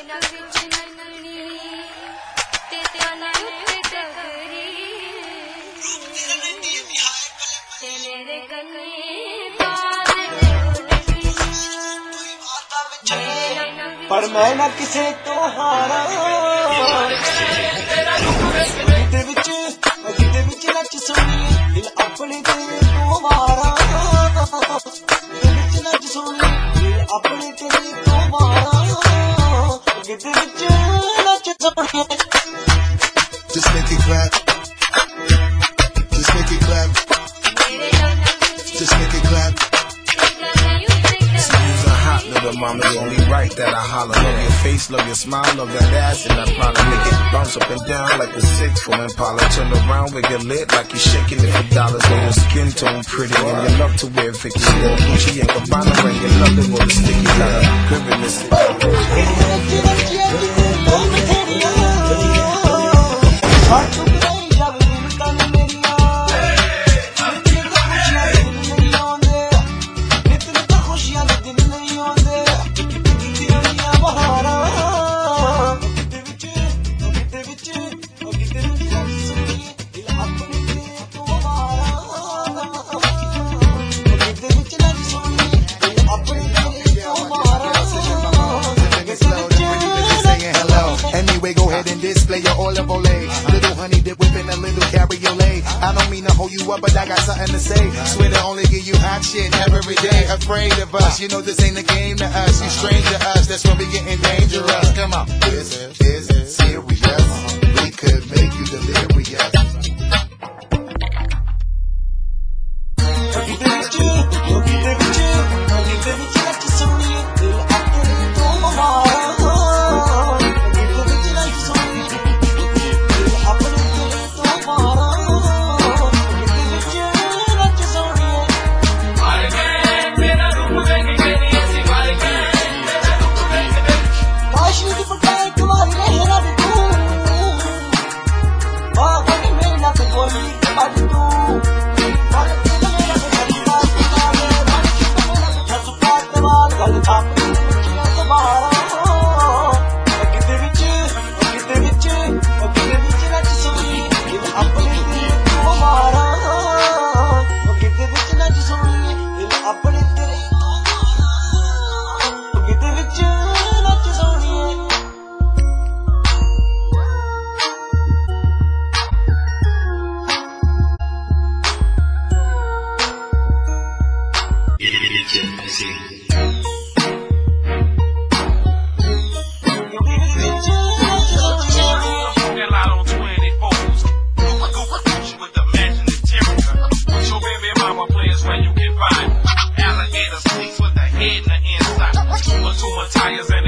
पर मैं ना किसे तो हारा नच सोनी दिल अपने तेरे तो मारा नच सोनी दिल अपने तेरे तो मारा नच Soni Just make it clap. Just make it clap. Just make it clap. Little mama, you only right that I holler. Love your face, love your smile, love that ass, and that probably make it bounce up and down like a 6 from Impala. Turn around, we get lit like you're shaking it for dollars. When your skin tone pretty and you love to wear Vicky, Gucci and Gabbana, when you love it with a sticky like a criminal. Go ahead and display your olive olay. Little honey dip whipping a little cabriolet. I don't mean to hold you up, but I got something to say. Swear to only give you hot shit every day. Afraid of us, you know this ain't a game to us. You strange to us, that's when we getting dangerous. Come on, this is serious. We could make you delirious. Tires and